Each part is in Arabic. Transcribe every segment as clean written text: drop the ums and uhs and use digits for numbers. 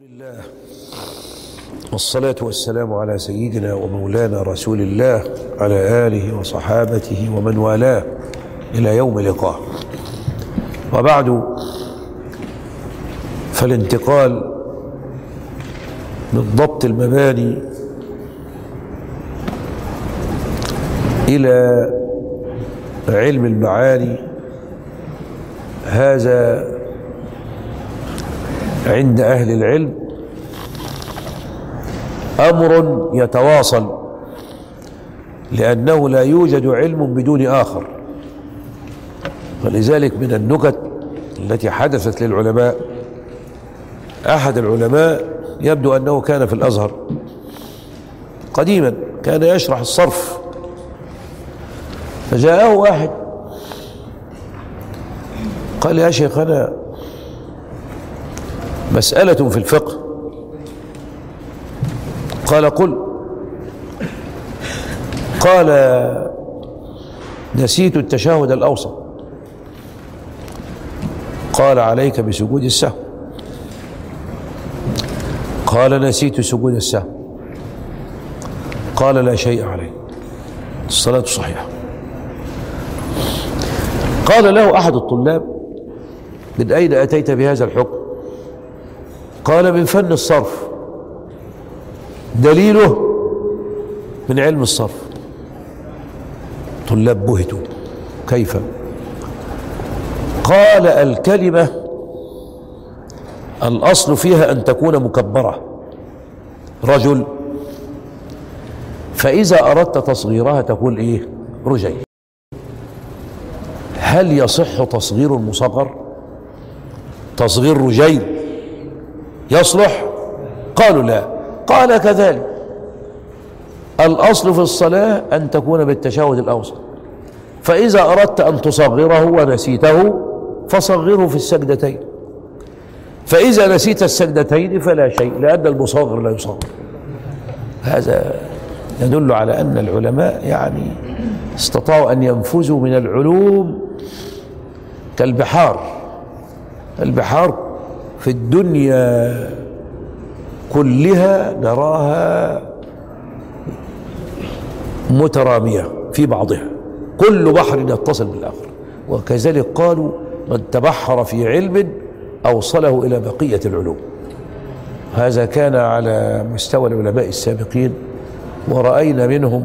لله والصلاة والسلام على سيدنا ومولانا رسول الله على آله وصحابته ومن والاه إلى يوم لقاه. وبعد، فالانتقال من ضبط المباني إلى علم المعاني هذا عند أهل العلم أمر يتواصل، لأنه لا يوجد علم بدون آخر. ولذلك من النكت التي حدثت للعلماء، أحد العلماء يبدو أنه كان في الأزهر قديما، كان يشرح الصرف، فجاءه واحد قال: يا شيخنا، مسألة في الفقه. قال: قل. قال: نسيت التشهد الأوسط. قال: عليك بسجود السهو. قال: نسيت سجود السهو. قال: لا شيء عليه، الصلاة صحيحة. قال له أحد الطلاب: من أين أتيت بهذا الحكم؟ قال: من فن الصرف، دليله من علم الصرف. طلاب بهتوا: كيف؟ قال: الكلمة الأصل فيها أن تكون مكبرة، رجل، فإذا أردت تصغيرها تقول إيه؟ رجل. هل يصح تصغير المصغر؟ تصغير رجيل يصلح؟ قالوا لا. قال: كذلك الأصل في الصلاة أن تكون بالتشهد الأوسط، فإذا أردت أن تصغره ونسيته فصغره في السجدتين، فإذا نسيت السجدتين فلا شيء، لأن المصغر لا يصغر. هذا يدل على أن العلماء يعني استطاعوا أن ينفذوا من العلوم كالبحار. البحار في الدنيا كلها نراها مترامية في بعضها، كل بحر يتصل بالآخر. وكذلك قالوا: من تبحر في علم أوصله إلى بقية العلوم. هذا كان على مستوى العلماء السابقين، ورأينا منهم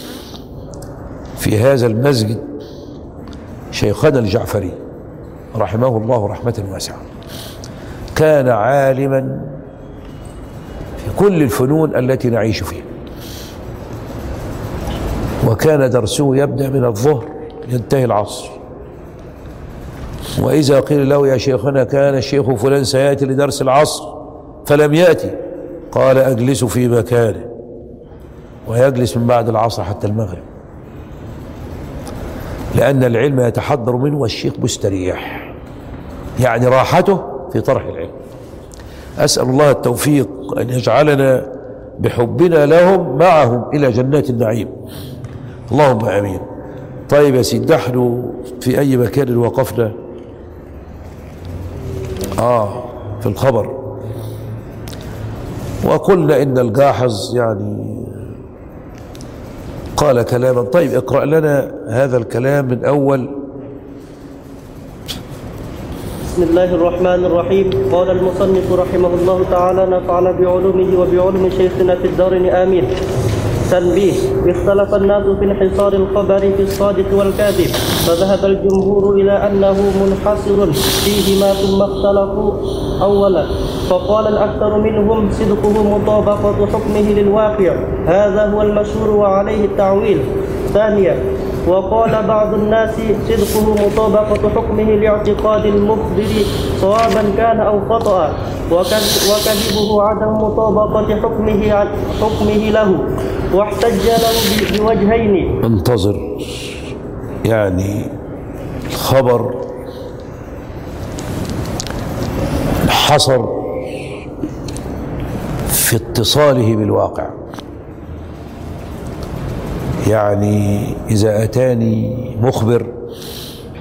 في هذا المسجد شيخنا الجعفري رحمه الله رحمة واسعة، كان عالما في كل الفنون التي نعيش فيها، وكان درسه يبدأ من الظهر ينتهي العصر. وإذا قيل له: يا شيخنا، كان الشيخ فلان سيأتي لدرس العصر فلم يأتي، قال: أجلس في مكانه، ويجلس من بعد العصر حتى المغرب، لأن العلم يتحضر منه والشيخ مستريح، يعني راحته في طرح العلم. أسأل الله التوفيق أن يجعلنا بحبنا لهم معهم إلى جنات النعيم، اللهم آمين. طيب يا سيدي، نحن في أي مكان وقفنا؟ في الخبر، وقلنا إن الجاحظ يعني قال كلاما. طيب اقرأ لنا هذا الكلام من أول. بسم الله الرحمن الرحيم. قال المصنف رحمه الله تعالى: نفعنا بعلومه وبعلوم شيخنا في الدارين آمين. تنبيه: اختلف الناس في انحصار الخبر في الصادق والكاذب، فذهب الجمهور إلى أنه منحصر فيهما، ثم اختلفوا أولا، فقال الأكثر منهم: صدقه مطابقة حكمه للواقع، هذا هو المشهور وعليه التعويل. ثانيا، وقال بعض الناس: صدقه مطابقة حكمه لاعتقاد المخبر، صوابا كان أو خطأ، وكذبه عدم مطابقة حكمه له، واحتج له بوجهين. انتظر، يعني الخبر انحصر في اتصاله بالواقع، يعني إذا أتاني مخبر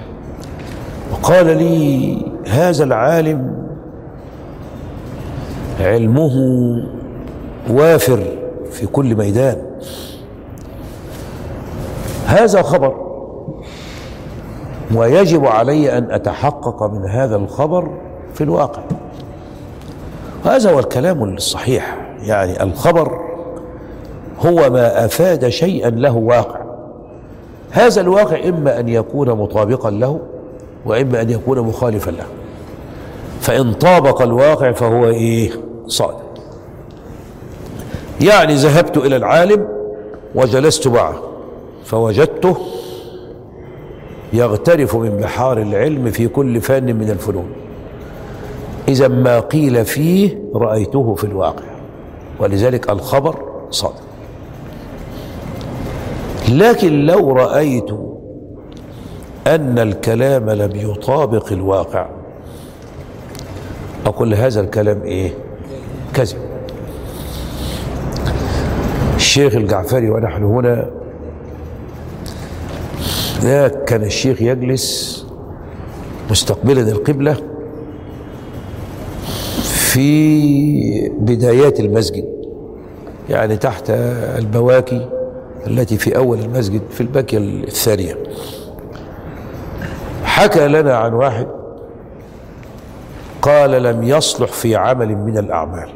وقال لي: هذا العالم علمه وافر في كل ميدان. هذا خبر، ويجب علي أن أتحقق من هذا الخبر في الواقع. هذا هو الكلام الصحيح، يعني الخبر هو ما أفاد شيئا له واقع. هذا الواقع إما أن يكون مطابقا له وإما أن يكون مخالفا له. فإن طابق الواقع فهو صادق. يعني ذهبت إلى العالم وجلست معه فوجدته يغترف من بحار العلم في كل فن من الفنون، إذا ما قيل فيه رأيته في الواقع، ولذلك الخبر صادق. لكن لو رأيت أن الكلام لم يطابق الواقع أقول هذا الكلام كذب. الشيخ الجعفري ونحن هنا، كان الشيخ يجلس مستقبلا القبلة في بدايات المسجد، يعني تحت البواكي التي في أول المسجد في الباكية الثانية. حكى لنا عن واحد قال لم يصلح في عمل من الأعمال،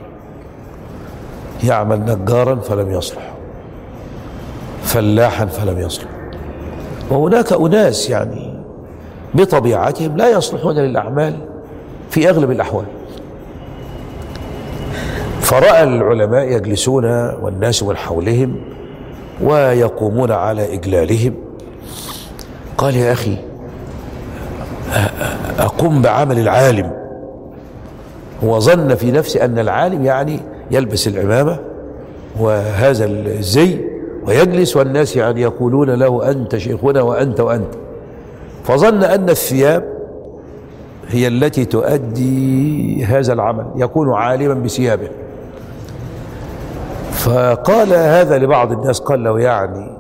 يعمل نجارا فلم يصلح، فلاحا فلم يصلح. وهناك أناس يعني بطبيعتهم لا يصلحون للأعمال في أغلب الأحوال. فرأى العلماء يجلسون والناس من حولهم ويقومون على إجلالهم، قال يا أخي أقوم بعمل العالم. هو ظن في نفسه أن العالم يعني يلبس العمامة وهذا الزي ويجلس والناس يعني يقولون له أنت شيخنا وأنت وأنت، فظن أن الثياب هي التي تؤدي هذا العمل، يكون عالما بثيابه. فقال هذا لبعض الناس، قال له يعني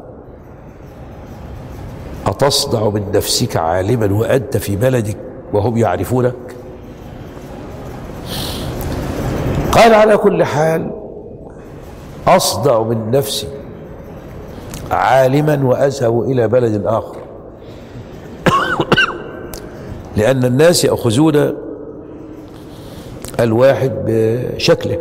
أتصدع من نفسك عالما وأنت في بلدك وهم يعرفونك؟ قال على كل حال أصدع من نفسي عالما وأذهب إلى بلد آخر لأن الناس يأخذون الواحد بشكله.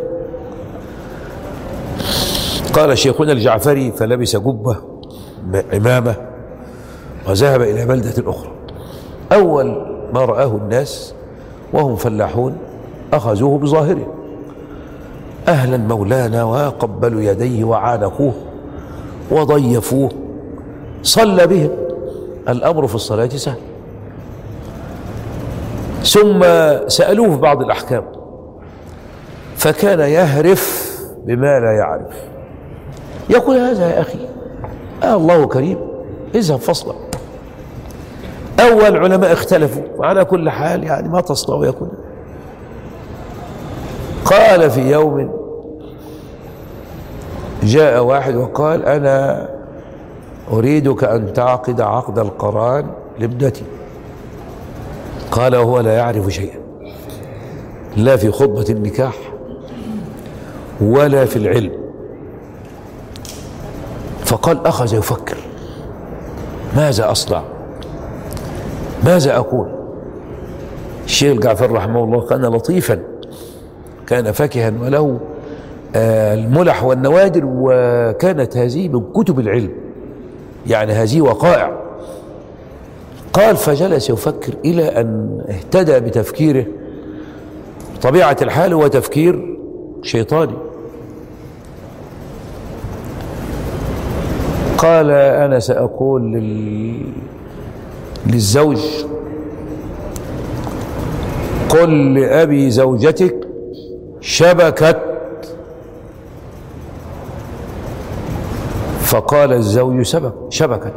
قال شيخنا الجعفري فلبس جبة عمامة وذهب إلى بلدة أخرى. أول ما رآه الناس وهم فلاحون أخذوه بظاهره، أهلا مولانا، وقبلوا يديه وعانقوه وضيفوه، صلى بهم. الأمر في الصلاة سهل. ثم سألوه في بعض الأحكام فكان يهرف بما لا يعرف، يقول هذا يا أخي الله كريم اذهب فاصلع. أول علماء اختلفوا، وعلى كل حال يعني ما تصنع يكون. قال في يوم جاء واحد وقال أنا أريدك أن تعقد عقد القران لابنتي. قال وهو لا يعرف شيئا لا في خطبة النكاح ولا في العلم. فقال أخذ يفكر ماذا أصنع، ماذا أقول. الشيخ الجعفر رحمه الله كان لطيفا، كان فاكها وله الملح والنوادر، وكانت هذه من كتب العلم، يعني هذه وقائع. قال فجلس يفكر إلى أن اهتدى بتفكيره. طبيعة الحال هو تفكير شيطاني. قال أنا سأقول للزوج قل لأبي زوجتك شبكت. فقال الزوج شبكت.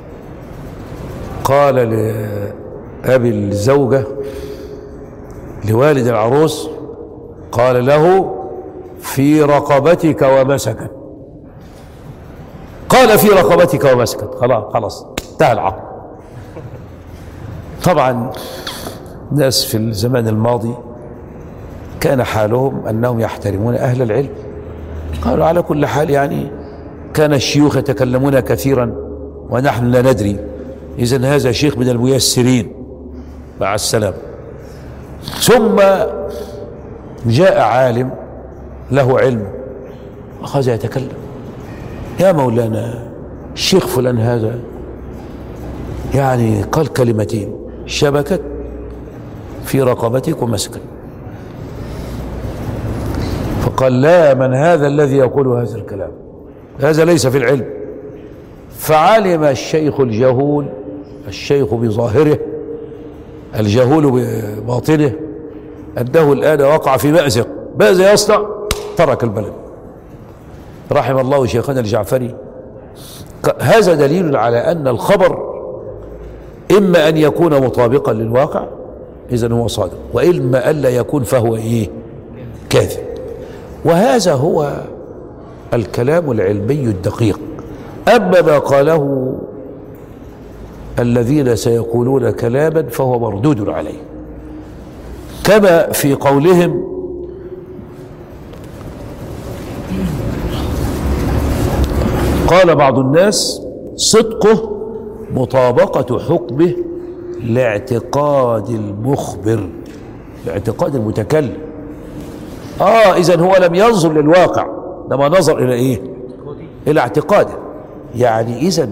قال لأبي الزوجة لوالد العروس قال له في رقبتك ومسكت. قال في رقبتك ومسكت. خلاص انتهى العقد. طبعا ناس في الزمان الماضي كان حالهم أنهم يحترمون أهل العلم. قالوا على كل حال يعني كان الشيوخ يتكلمون كثيرا ونحن لا ندري، إذن هذا شيخ من الميسرين، مع السلامة. ثم جاء عالم له علم أخذ يتكلم: يا مولانا الشيخ فلان هذا يعني قال كلمتين شبكت في رقبتك ومسكت. فقال: لا، من هذا الذي يقول هذا الكلام؟ هذا ليس في العلم. فعلم الشيخ الجهول، الشيخ بظاهره الجهول بباطنه، أنه الآن وقع في مأزق. ماذا يصنع؟ ترك البلد. رحم الله شيخنا الجعفري. هذا دليل على أن الخبر إما أن يكون مطابقا للواقع، إذن هو صادق، وإما ألا يكون فهو إيه؟ كاذب. وهذا هو الكلام العلمي الدقيق. أما ما قاله الذين سيقولون كلاما فهو مردود عليه، كما في قولهم: قال بعض الناس: صدقه مطابقة حكمه لاعتقاد المخبر، لاعتقاد المتكلم. إذن هو لم ينظر للواقع، لما نظر إلى إيه؟ إلى اعتقاده. يعني إذن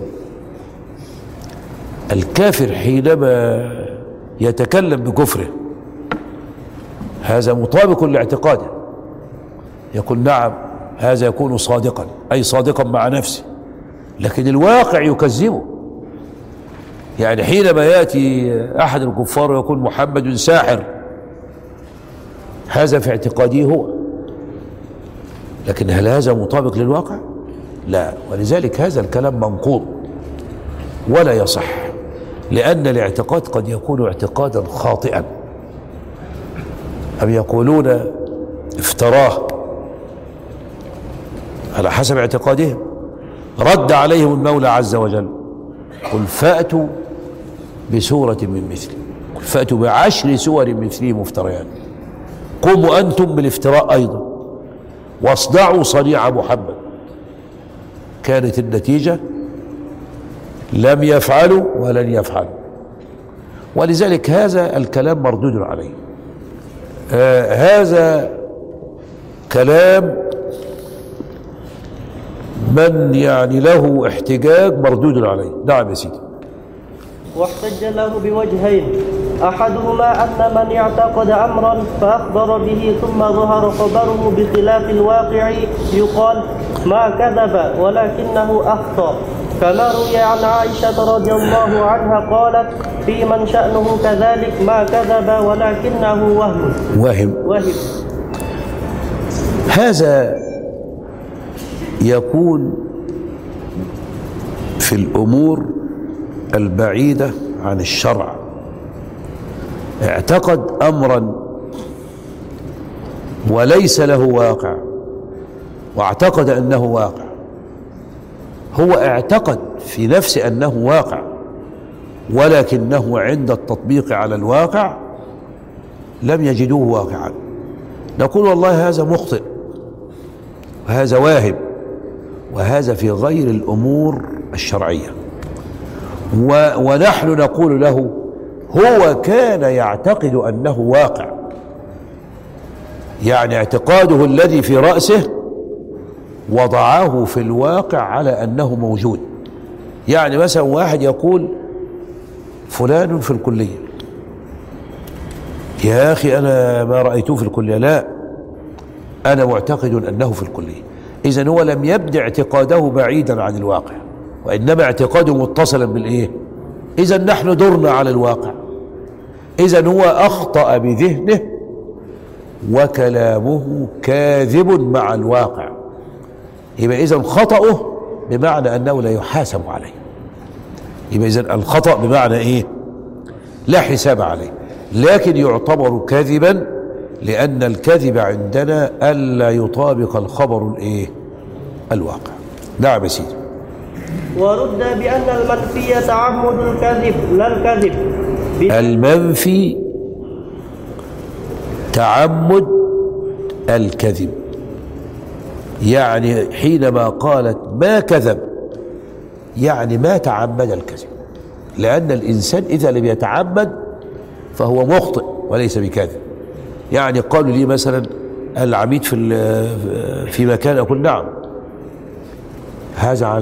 الكافر حينما يتكلم بكفره هذا مطابق لاعتقاده، يقول نعم، هذا يكون صادقا، أي صادقا مع نفسه، لكن الواقع يكذبه. يعني حينما يأتي أحد الكفار ويقول محمد ساحر، هذا في اعتقاده هو، لكن هل هذا مطابق للواقع؟ لا. ولذلك هذا الكلام منقوض ولا يصح، لأن الاعتقاد قد يكون اعتقادا خاطئا. أم يقولون افتراه على حسب اعتقادهم. رد عليهم المولى عز وجل: قل فأتوا بسورة من مثله، قل فأتوا ب10 سور مثله مفتريات، قوموا أنتم بالافتراء أيضا واصنعوا صنيع محمد. كانت النتيجة لم يفعلوا ولن يفعلوا. ولذلك هذا الكلام مردود عليه. هذا كلام من يعني له احتجاج مردود عليه. نعم يا سيدي. واحتج له بوجهين: أحدهما أن من اعتقد أمرا فأخبر به ثم ظهر خبره بخلاف الواقع يقال ما كذب ولكنه أخطأ، كما روي عن عائشة رضي الله عنها قالت في من شأنه كذلك: ما كذب ولكنه وهم. هذا يكون في الأمور البعيدة عن الشرع. اعتقد أمرا وليس له واقع واعتقد أنه واقع. هو اعتقد في نفسه أنه واقع، ولكنه عند التطبيق على الواقع لم يجدوه واقعا. نقول والله هذا مخطئ وهذا واهم، وهذا في غير الأمور الشرعية. ونحن نقول له هو كان يعتقد أنه واقع، يعني اعتقاده الذي في رأسه وضعه في الواقع على أنه موجود. يعني مثلا واحد يقول فلان في الكلية، يا أخي أنا ما رأيته في الكلية، لا أنا معتقد أنه في الكلية. إذن هو لم يبدأ اعتقاده بعيدا عن الواقع، وإنما اعتقاده متصلا بالإيه؟ إذن نحن درنا على الواقع. إذن هو أخطأ بذهنه وكلامه كاذب مع الواقع. يبقى إذن خطأه بمعنى أنه لا يحاسب عليه. يبقى إذن الخطأ بمعنى إيه؟ لا حساب عليه، لكن يعتبر كذبا، لأن الكذب عندنا ألا يطابق الخبر الإيه؟ الواقع. نعم يا سيدي. ورد بأن المنفي تعمد الكذب لا الكذب. المنفي تعمد الكذب. يعني حينما قالت ما كذب يعني ما تعمد الكذب، لأن الإنسان إذا لم يتعمد فهو مخطئ وليس بكاذب. يعني قالوا لي مثلا العميد في مكان، أقول نعم، هذا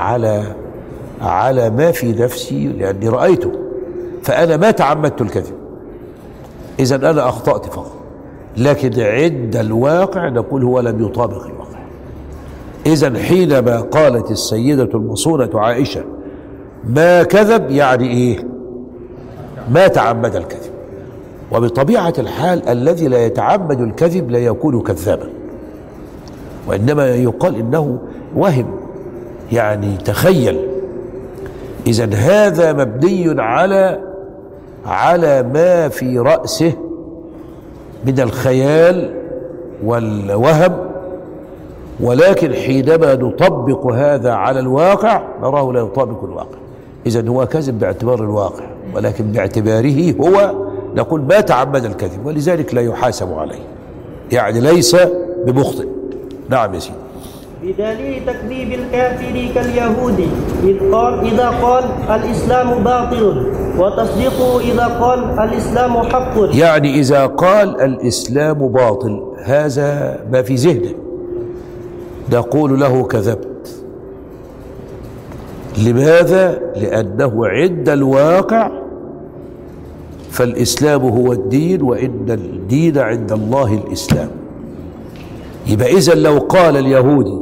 على ما في نفسي لأني رأيته، فأنا ما تعمدت الكذب، إذن أنا أخطأت فقط. لكن عند الواقع نقول هو لم يطابق الواقع. إذن حينما قالت السيدة المصونة عائشة ما كذب يعني إيه؟ ما تعمد الكذب. وبطبيعة الحال الذي لا يتعمد الكذب لا يكون كذابا، وإنما يقال إنه وهم، يعني تخيل. إذن هذا مبني على ما في رأسه من الخيال والوهم، ولكن حينما نطبق هذا على الواقع نراه لا يطابق الواقع. إذن هو كذب باعتبار الواقع، ولكن باعتباره هو نقول ما تعمد الكذب، ولذلك لا يحاسب عليه، يعني ليس بمخطئ. نعم يا سيدي. بدليل تكذيب الكافر كاليهودي إذا قال الإسلام باطل، وتصديقه إذا قال الإسلام حق. يعني إذا قال الإسلام باطل هذا ما في ذهنه، نقول له كذبت. لماذا؟ لأنه عند الواقع فالإسلام هو الدين، وإن الدين عند الله الإسلام. يبقى إذن لو قال اليهودي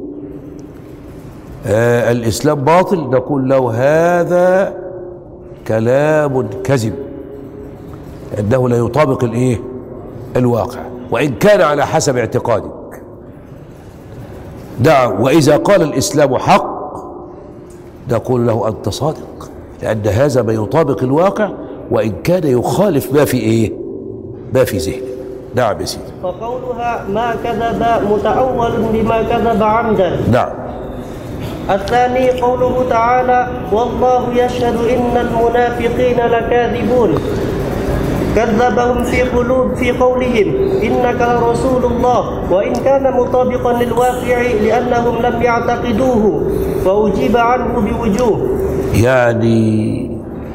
الإسلام باطل نقول له هذا كلام كذب، لأنه لا يطابق الواقع، وإن كان على حسب اعتقادك. نعم. وإذا قال الإسلام حق نقول له أنت صادق، لأن هذا ما يطابق الواقع وإن كان يخالف ما في ذهنه. نعم يا سيدي. فقولها ما كذب متأول بما كذب عمدا. نعم. الثاني قوله تعالى والله يشهد إن المنافقين لكاذبون، كذبهم في قولهم إنك لرسول الله، وإن كان مطابقا للواقع لأنهم لم يعتقدوه، فأجيب عنه بوجوه. يعني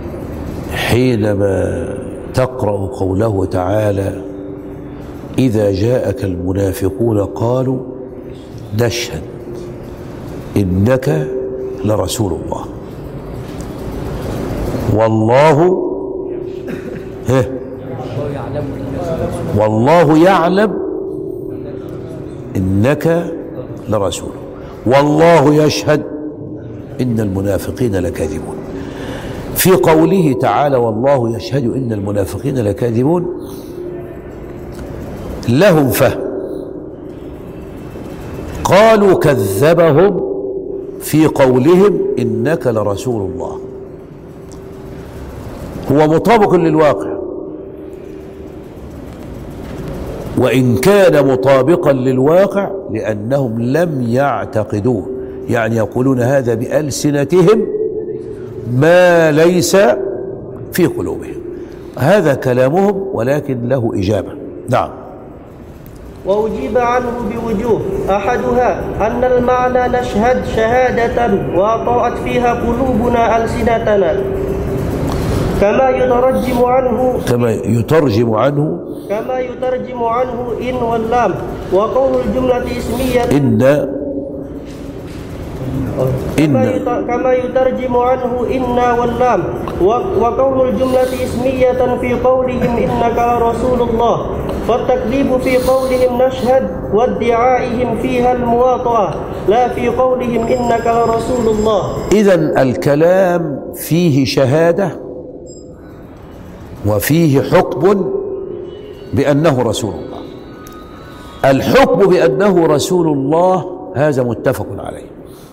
حينما تقرأ قوله تعالى إذا جاءك المنافقون قالوا نشهد إنك لرسول الله، والله يعلم إنك لرسول، والله يشهد إن المنافقين لكاذبون. في قوله تعالى والله يشهد إن المنافقين لكاذبون لهم فهم، قالوا كذبهم في قولهم إنك لرسول الله، هو مطابق للواقع، وإن كان مطابقا للواقع لأنهم لم يعتقدوه، يعني يقولون هذا بألسنتهم ما ليس في قلوبهم. هذا كلامهم ولكن له إجابة. نعم. وأجيب عنه بوجوه، أحدها أن المعنى نشهد شهادة وأطاعت فيها قلوبنا ألسنتنا، كما يترجم عنه إن واللام، وقول الجملة اسمية كما يترجم عنه إن واللام، وقول الجملة اسمية في قولهم إنك لرسول الله، فالتكذيب في قولهم نشهد وادعائهم فيها المواطأة، لا في قولهم إنك لرسول الله. إذن الكلام فيه شهادة وفيه حكم بأنه رسول الله. الحكم بأنه رسول الله هذا متفق عليه،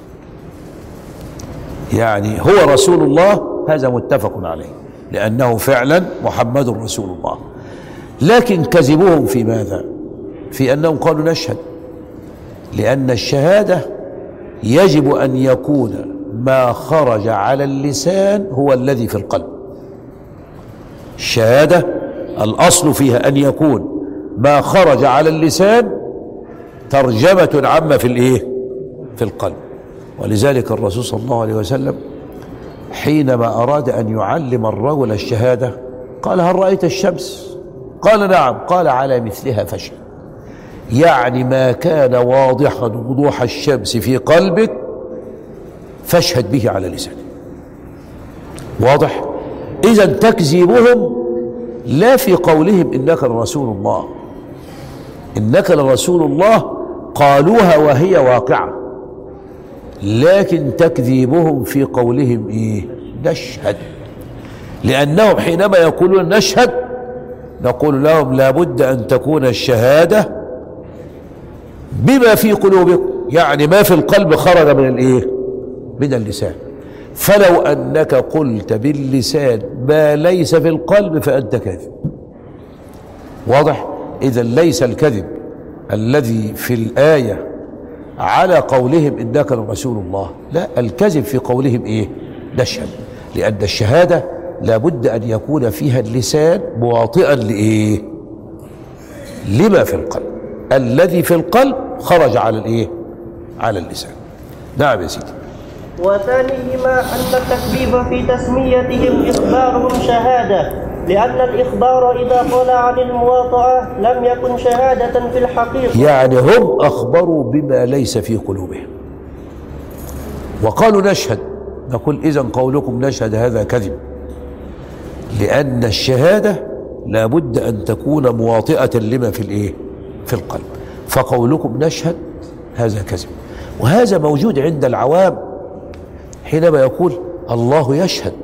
يعني هو رسول الله، هذا متفق عليه، لأنه فعلا محمد رسول الله. لكن كذبوهم في ماذا؟ في أنهم قالوا نشهد، لأن الشهادة يجب أن يكون ما خرج على اللسان هو الذي في القلب. الشهادة الأصل فيها أن يكون ما خرج على اللسان ترجمة عامة في الايه؟ في القلب. ولذلك الرسول صلى الله عليه وسلم حينما أراد أن يعلم الرجل الشهادة قال: هل رأيت الشمس؟ قال: نعم. قال: على مثلها فاشهد. يعني ما كان واضحا وضوح الشمس في قلبك فاشهد به على لسانك. واضح؟ إذا تكذيبهم لا في قولهم إنك لرسول الله، إنك لرسول الله قالوها وهي واقعة، لكن تكذيبهم في قولهم إيه؟ نشهد. لأنهم حينما يقولون نشهد نقول لهم لابد أن تكون الشهادة بما في قلوبكم، يعني ما في القلب خرج من الإيه؟ من اللسان. فلو أنك قلت باللسان ما ليس في القلب فأنت كاذب. واضح؟ إذا ليس الكذب الذي في الآية على قولهم إنك لرسول الله، لا، الكذب في قولهم إيه؟ نشهد. لأن الشهادة لابد أن يكون فيها اللسان مواطئا لإيه؟ لما في القلب. الذي في القلب خرج على الإيه؟ على اللسان. نعم يا سيدي. وثانيهما أن التكذيب في تسميتهم إخبارهم شهادة، لأن الإخبار إذا خلا عن المواطأة لم يكن شهادة في الحقيقة. يعني هم أخبروا بما ليس في قلوبهم وقالوا نشهد، نقول إذن قولكم نشهد هذا كذب، لأن الشهادة لابد أن تكون مواطئة لما في الإيه؟ في القلب. فقولكم نشهد هذا كذب. وهذا موجود عند العوام حينما يقول الله يشهد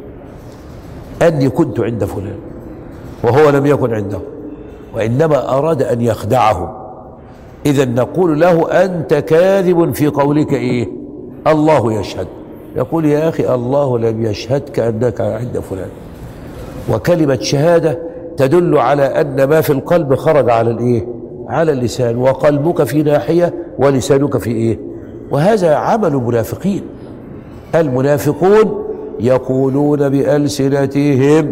أني كنت عند فلان وهو لم يكن عنده، وإنما أراد أن يخدعهم. إذا نقول له أنت كاذب في قولك إيه؟ الله يشهد. يقول يا أخي الله لم يشهد كأنك عند فلان. وكلمة شهادة تدل على أن ما في القلب خرج على الإيه؟ على اللسان، وقلبك في ناحية ولسانك في إيه؟ وهذا عمل المنافقين. المنافقون يقولون بألسنتهم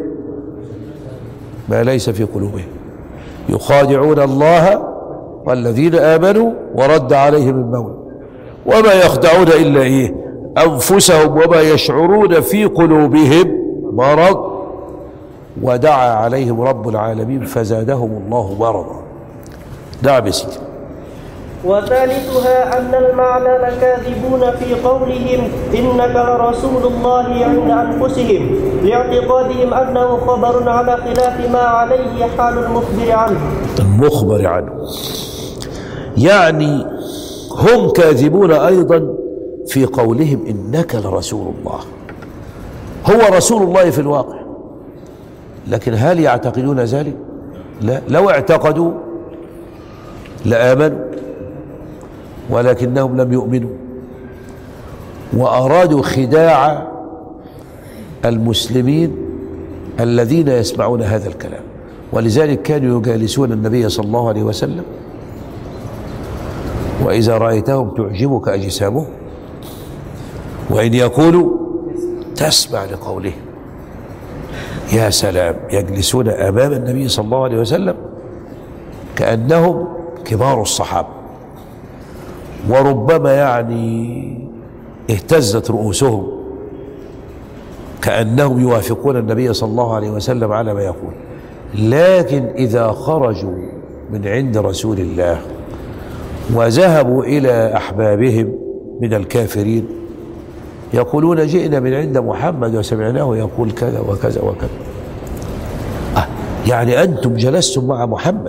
ما ليس في قلوبهم، يخادعون الله والذين آمنوا ورد عليهم المولى وما يخدعون إلا إيه؟ أنفسهم وما يشعرون في قلوبهم مرض ودعا عليهم رب العالمين فزادهم الله مرضا. نعم يا سيدي. وثالثها أن المعنى لكاذبون في قولهم إنك لرسول الله عند أنفسهم، لاعتقادهم أنه خبر على خلاف ما عليه حال المخبر عنه. المخبر عنه يعني هم كاذبون أيضا في قولهم إنك لرسول الله. هو رسول الله في الواقع، لكن هل يعتقدون ذلك؟ لا. لو اعتقدوا لآمنوا، ولكنهم لم يؤمنوا وأرادوا خداع المسلمين الذين يسمعون هذا الكلام. ولذلك كانوا يجالسون النبي صلى الله عليه وسلم وإذا رأيتهم تعجبك أجسامهم وإن يقولوا تسمع لقولهم. يا سلام، يجلسون أمام النبي صلى الله عليه وسلم كأنهم كبار الصحابة، وربما يعني اهتزت رؤوسهم كأنهم يوافقون النبي صلى الله عليه وسلم على ما يقول. لكن إذا خرجوا من عند رسول الله وذهبوا إلى أحبابهم من الكافرين يقولون جئنا من عند محمد وسمعناه يقول كذا وكذا وكذا. يعني أنتم جلستم مع محمد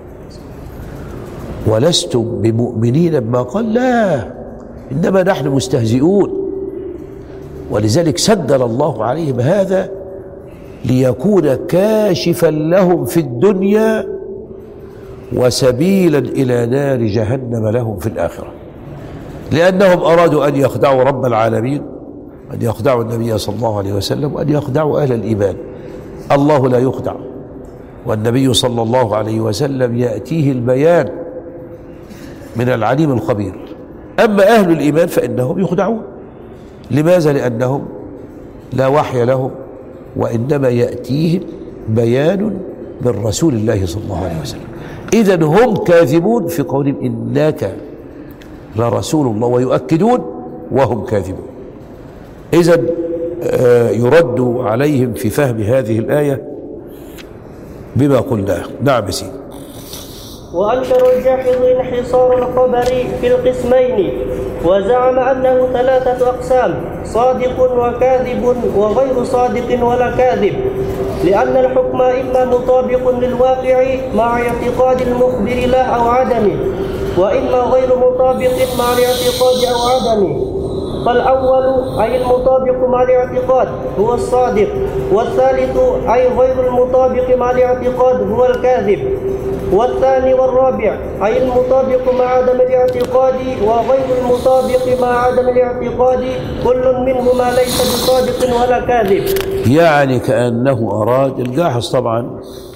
ولستم بمؤمنين بما قال؟ لا، إنما نحن مستهزئون. ولذلك سجل الله عليهم هذا ليكون كاشفا لهم في الدنيا وسبيلا إلى نار جهنم لهم في الآخرة، لأنهم أرادوا أن يخدعوا رب العالمين، أن يخدعوا النبي صلى الله عليه وسلم، وأن يخدعوا أهل الإيمان. الله لا يخدع، والنبي صلى الله عليه وسلم يأتيه البيان من العليم الخبير. أما أهل الإيمان فإنهم يخدعون. لماذا؟ لأنهم لا وحي لهم، وإنما يأتيهم بيان من رسول الله صلى الله عليه وسلم. إذن هم كاذبون في قولهم إنك لرسول الله، ويؤكدون وهم كاذبون. إذن يرد عليهم في فهم هذه الآية بما قلناه. نعم سيدي. وأنكر الجاحظ انحصار الخبر في القسمين، وزعم أنه 3 أقسام: صادق وكاذب وغير صادق ولا كاذب، لأن الحكم إما مطابق للواقع مع اعتقاد المخبر له أو عدمه، وإما غير مطابق مع الاعتقاد أو عدمه. فالأول أي المطابق مع الاعتقاد هو الصادق، والثالث أي غير المطابق مع الاعتقاد هو الكاذب، والثاني والرابع أي المطابق مع عدم الاعتقاد وغير المطابق مع عدم الاعتقاد، كل منهما ليس بصادق ولا كاذب. يعني كأنه أراد الجاحظ، طبعا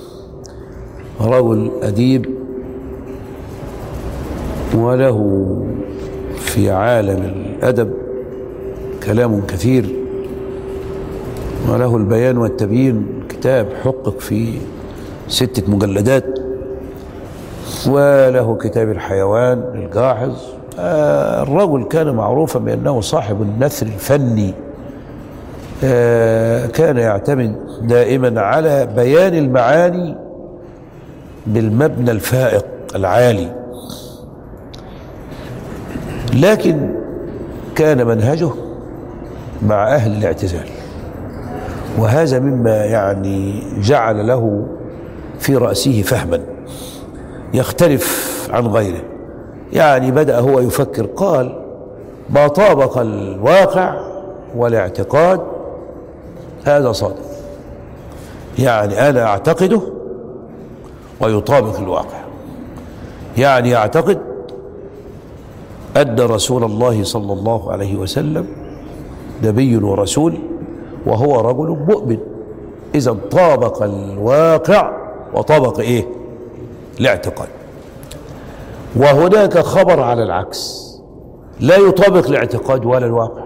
رجل أديب وله في عالم الأدب كلام كثير، وله البيان والتبيين، كتاب حقق في 6 مجلدات، وله كتاب الحيوان للجاحظ. الرجل كان معروفا بأنه صاحب النثر الفني، كان يعتمد دائما على بيان المعاني بالمبنى الفائق العالي، لكن كان منهجه مع أهل الاعتزال، وهذا مما يعني جعل له في رأسه فهما يختلف عن غيره. يعني بدأ هو يفكر، قال: ما طابق الواقع والاعتقاد هذا صادق. يعني أنا أعتقده ويطابق الواقع، يعني يعتقد أن رسول الله صلى الله عليه وسلم نبي ورسول وهو رجل مؤمن. إذا طابق الواقع وطابق إيه؟ الاعتقاد. وهناك خبر على العكس لا يطابق الاعتقاد ولا الواقع،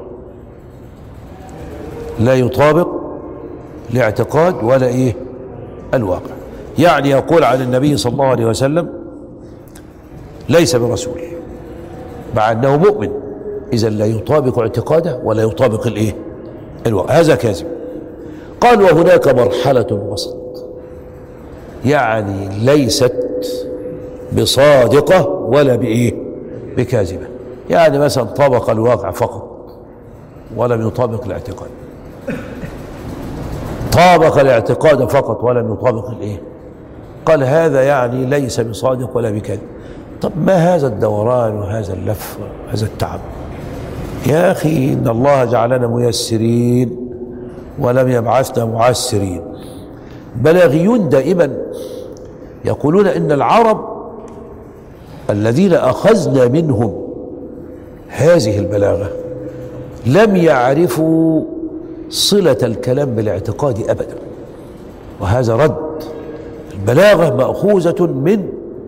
لا يطابق الاعتقاد ولا إيه؟ الواقع. يعني يقول عن النبي صلى الله عليه وسلم ليس برسول مع أنه مؤمن، إذا لا يطابق اعتقاده ولا يطابق الإيه؟ الواقع. هذا كاذب. قال: وهناك مرحلة وسط، يعني ليست بصادقة ولا بإيه؟ بكاذبة. يعني مثلا طابق الواقع فقط ولم يطابق الاعتقاد، طابق الاعتقاد فقط ولم يطابق الإيه؟ قال هذا يعني ليس بصادق ولا بكاذب. طب ما هذا الدوران وهذا اللف وهذا التعب؟ يا أخي إن الله جعلنا ميسرين ولم يبعثنا معسرين. بلاغيون دائما يقولون إن العرب الذين أخذنا منهم هذه البلاغة لم يعرفوا صلة الكلام بالاعتقاد أبدا، وهذا رد. البلاغة مأخوذة من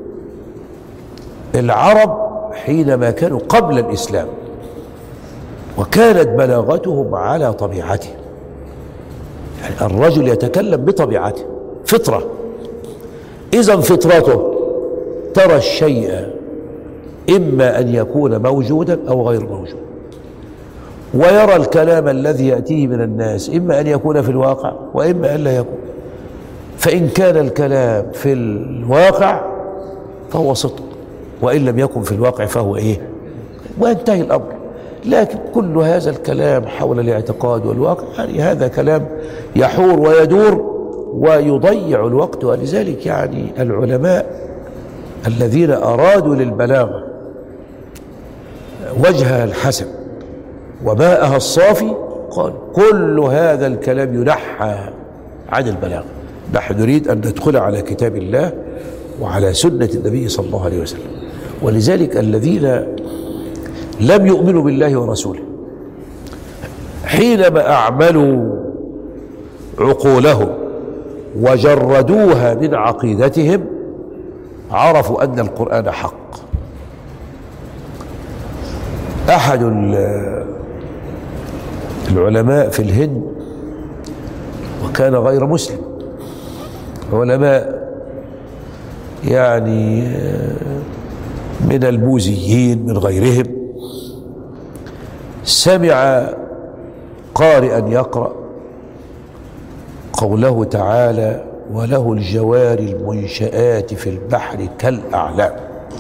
العرب حينما كانوا قبل الإسلام، وكانت بلاغتهم على طبيعته. يعني الرجل يتكلم بطبيعته، فطرة. إذن فطرته ترى الشيء إما أن يكون موجودا أو غير موجود، ويرى الكلام الذي يأتيه من الناس إما أن يكون في الواقع وإما أن لا يكون. فإن كان الكلام في الواقع فهو صدق، وإن لم يكن في الواقع فهو إيه؟ وينتهي الأمر. لكن كل هذا الكلام حول الاعتقاد والواقع يعني هذا كلام يحور ويدور ويضيع الوقت. ولذلك يعني العلماء الذين أرادوا للبلاغة وجهها الحسن وماءها الصافي قال كل هذا الكلام ينحى عن البلاغة. نحن نريد أن ندخل على كتاب الله وعلى سنة النبي صلى الله عليه وسلم. ولذلك الذين لم يؤمنوا بالله ورسوله حينما أعملوا عقولهم وجردوها من عقيدتهم عرفوا أن القرآن حق. أحد العلماء في الهند وكان غير مسلم، علماء يعني من البوذيين من غيرهم، سمع قارئا يقرأ قوله تعالى: وله الجوار المنشآت في البحر كالأعلام.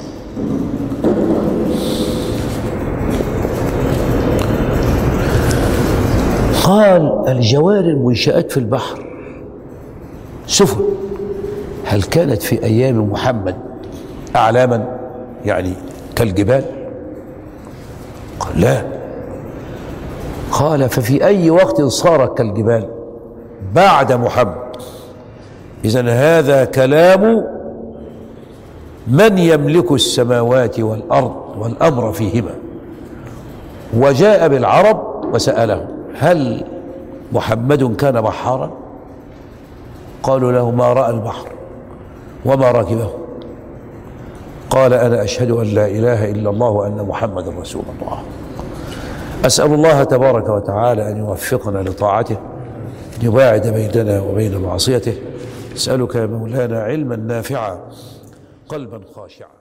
قال: الجوار المنشآت في البحر سفن، هل كانت في أيام محمد أعلاما يعني كالجبال؟ قال: لا. قال: ففي أي وقت صارت كالجبال؟ بعد محمد. إذن هذا كلام من يملك السماوات والأرض والأمر فيهما، وجاء بالعرب وسألهم: هل محمد كان بحارا؟ قالوا له: ما رأى البحر وما ركبه. قال: أنا أشهد أن لا إله إلا الله وأن محمد رسول الله. أسأل الله تبارك وتعالى أن يوفقنا لطاعته، يباعد بيننا وبين معصيته. أسألك يا مولانا علما نافعا، قلبا خاشعا.